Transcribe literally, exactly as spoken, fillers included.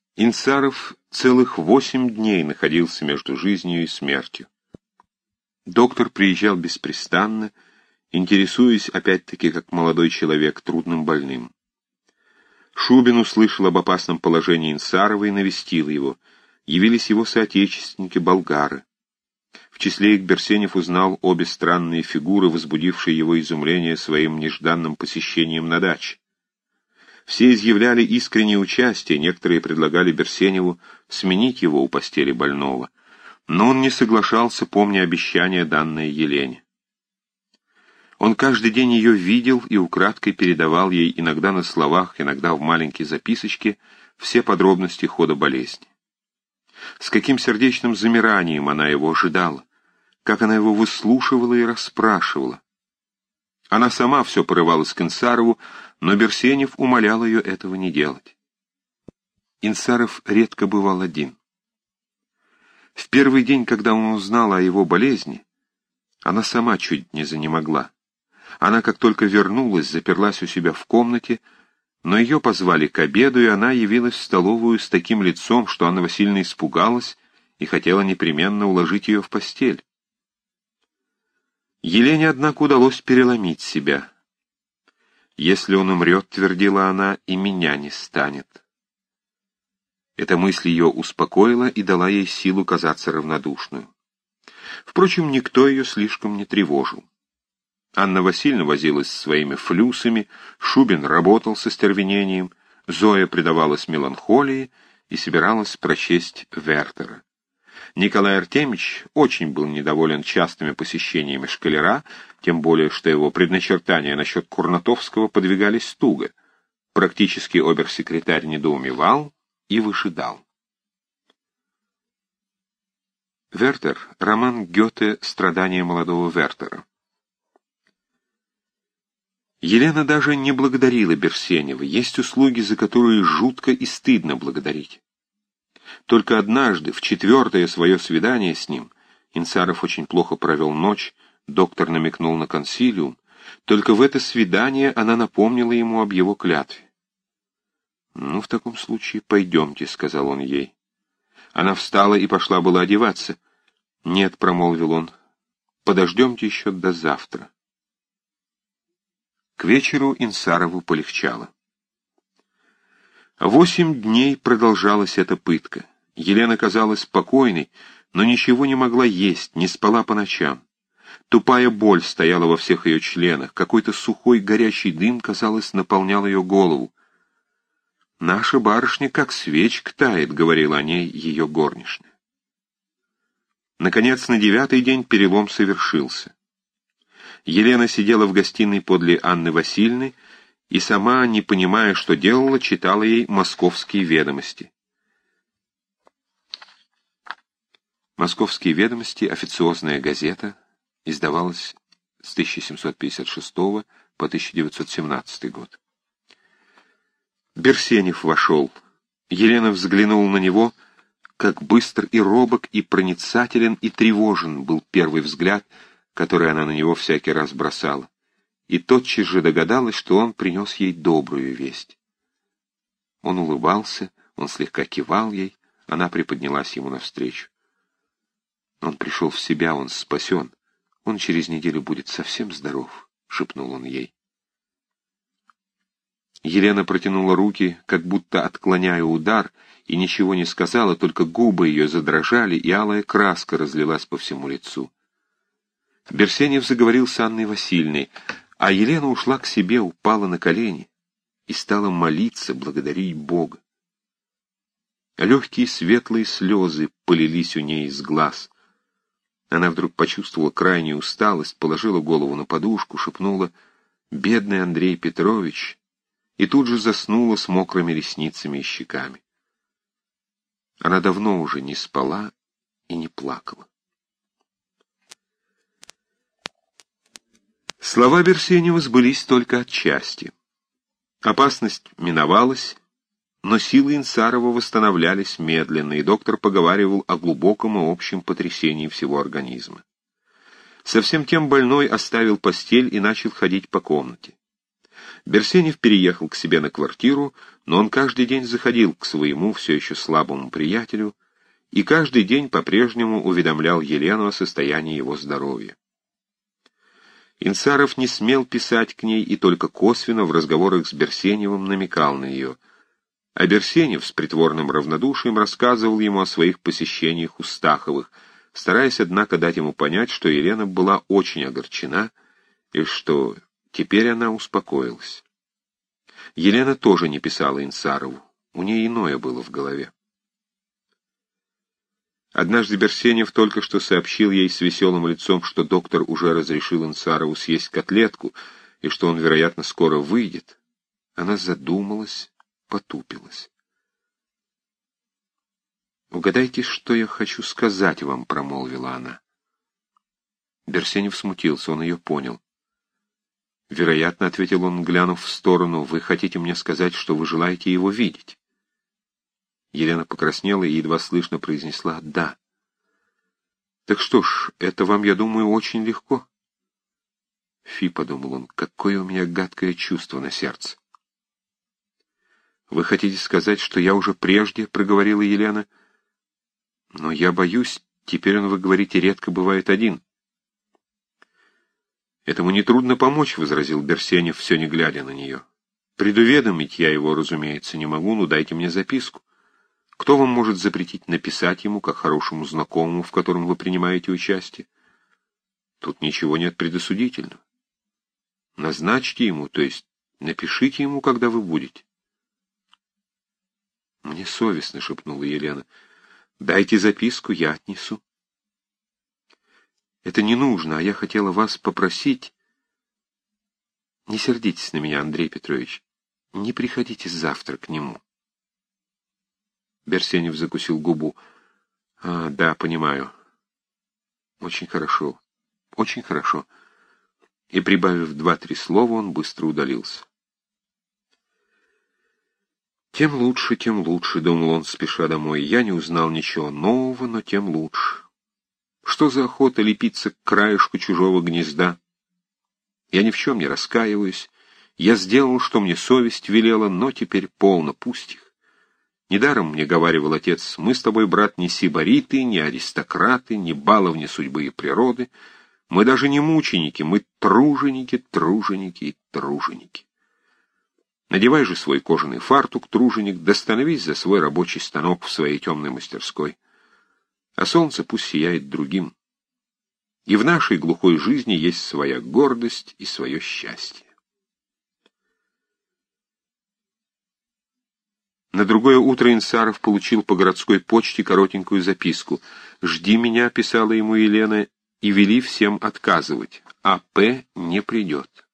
Инсаров целых восемь дней находился между жизнью и смертью. Доктор приезжал беспрестанно, интересуясь, опять-таки, как молодой человек, трудным больным. Шубин услышал об опасном положении Инсарова и навестил его. Явились его соотечественники-болгары. В числе их Берсенев узнал обе странные фигуры, возбудившие его изумление своим нежданным посещением на даче. Все изъявляли искреннее участие, некоторые предлагали Берсеневу сменить его у постели больного, но он не соглашался, помня обещание, данное Елене. Он каждый день ее видел и украдкой передавал ей, иногда на словах, иногда в маленькой записочке, все подробности хода болезни. С каким сердечным замиранием она его ожидала, как она его выслушивала и расспрашивала. Она сама все порывалась к Инсарову, но Берсенев умолял ее этого не делать. Инсаров редко бывал один. В первый день, когда он узнал о его болезни, она сама чуть не занемогла. Она, как только вернулась, заперлась у себя в комнате, но ее позвали к обеду, и она явилась в столовую с таким лицом, что Анна Васильевна испугалась и хотела непременно уложить ее в постель. Елене, однако, удалось переломить себя. «Если он умрет, — твердила она, — и меня не станет». Эта мысль ее успокоила и дала ей силу казаться равнодушную. Впрочем, никто ее слишком не тревожил. Анна Васильевна возилась с своими флюсами, Шубин работал со стервенением, Зоя предавалась меланхолии и собиралась прочесть Вертера. Николай Артемьевич очень был недоволен частыми посещениями школяра, тем более, что его предначертания насчет Курнатовского подвигались туго. Практически обер-секретарь недоумевал и выжидал. Вертер — роман Гёте «Страдания молодого Вертера». Елена даже не благодарила Берсенева, есть услуги, за которые жутко и стыдно благодарить. Только однажды, в четвертое свое свидание с ним, Инсаров очень плохо провел ночь, доктор намекнул на консилиум, только в это свидание она напомнила ему об его клятве. «Ну, в таком случае пойдемте», — сказал он ей. Она встала и пошла было одеваться. «Нет», — промолвил он, — «подождемте еще до завтра». К вечеру Инсарову полегчало. Восемь дней продолжалась эта пытка. Елена казалась спокойной, но ничего не могла есть, не спала по ночам. Тупая боль стояла во всех ее членах, какой-то сухой горячий дым, казалось, наполнял ее голову. «Наша барышня как свечка тает», — говорила о ней ее горничная. Наконец, на девятый день перелом совершился. Елена сидела в гостиной подле Анны Васильевны и сама, не понимая, что делала, читала ей «Московские ведомости». «Московские ведомости» — официозная газета, издавалась с тысяча семьсот пятьдесят шестого по тысяча девятьсот семнадцатый год. Берсенев вошел. Елена взглянула на него, как быстр и робок, и проницателен, и тревожен был первый взгляд, который она на него всякий раз бросала, и тотчас же догадалась, что он принес ей добрую весть. Он улыбался, он слегка кивал ей, она приподнялась ему навстречу. Он пришел в себя, он спасен, он через неделю будет совсем здоров, — шепнул он ей. Елена протянула руки, как будто отклоняя удар, и ничего не сказала, только губы ее задрожали, и алая краска разлилась по всему лицу. Берсенев заговорил с Анной Васильевной, а Елена ушла к себе, упала на колени и стала молиться, благодарить Бога. Легкие светлые слезы полились у ней из глаз. Она вдруг почувствовала крайнюю усталость, положила голову на подушку, шепнула «Бедный Андрей Петрович», и тут же заснула с мокрыми ресницами и щеками. Она давно уже не спала и не плакала. Слова Берсенева сбылись только отчасти. Опасность миновалась, но силы Инсарова восстановлялись медленно, и доктор поговаривал о глубоком и общем потрясении всего организма. Совсем тем больной оставил постель и начал ходить по комнате. Берсенев переехал к себе на квартиру, но он каждый день заходил к своему все еще слабому приятелю и каждый день по-прежнему уведомлял Елену о состоянии его здоровья. Инсаров не смел писать к ней и только косвенно в разговорах с Берсеневым намекал на нее, а Берсенев с притворным равнодушием рассказывал ему о своих посещениях у Стаховых, стараясь, однако, дать ему понять, что Елена была очень огорчена и что теперь она успокоилась. Елена тоже не писала Инсарову, у нее иное было в голове. Однажды Берсенев только что сообщил ей с веселым лицом, что доктор уже разрешил Инсарову съесть котлетку и что он, вероятно, скоро выйдет. Она задумалась, потупилась. «Угадайте, что я хочу сказать вам», — промолвила она. Берсенев смутился, он ее понял. «Вероятно, — ответил он, глянув в сторону, — вы хотите мне сказать, что вы желаете его видеть?» Елена покраснела и едва слышно произнесла «да». «Так что ж, это вам, я думаю, очень легко». «Фи», — подумал он, — «какое у меня гадкое чувство на сердце». «Вы хотите сказать, что я уже прежде?» — проговорила Елена. «Но я боюсь, теперь он, вы говорите, редко бывает один». «Этому нетрудно помочь», — возразил Берсенев, все не глядя на нее. «Предуведомить я его, разумеется, не могу, но дайте мне записку. Кто вам может запретить написать ему, как хорошему знакомому, в котором вы принимаете участие? Тут ничего нет предосудительного. Назначьте ему, то есть напишите ему, когда вы будете». «Мне совестно», — шепнула Елена. «Дайте записку, я отнесу». «Это не нужно, а я хотела вас попросить...» «Не сердитесь на меня, Андрей Петрович. Не приходите завтра к нему». Берсенев закусил губу. «А, да, понимаю. Очень хорошо, очень хорошо». И, прибавив два-три слова, он быстро удалился. «Тем лучше, тем лучше», — думал он, спеша домой. «Я не узнал ничего нового, но тем лучше. Что за охота лепиться к краешку чужого гнезда? Я ни в чем не раскаиваюсь. Я сделал, что мне совесть велела, но теперь полно, пусть их. Недаром мне говаривал отец, мы с тобой, брат, не сибариты, не аристократы, не баловни судьбы и природы. Мы даже не мученики, мы труженики, труженики и труженики. Надевай же свой кожаный фартук, труженик, да становись за свой рабочий станок в своей темной мастерской. А солнце пусть сияет другим. И в нашей глухой жизни есть своя гордость и свое счастье». На другое утро Инсаров получил по городской почте коротенькую записку. «Жди меня», — писала ему Елена, — «и вели всем отказывать. А П не придет».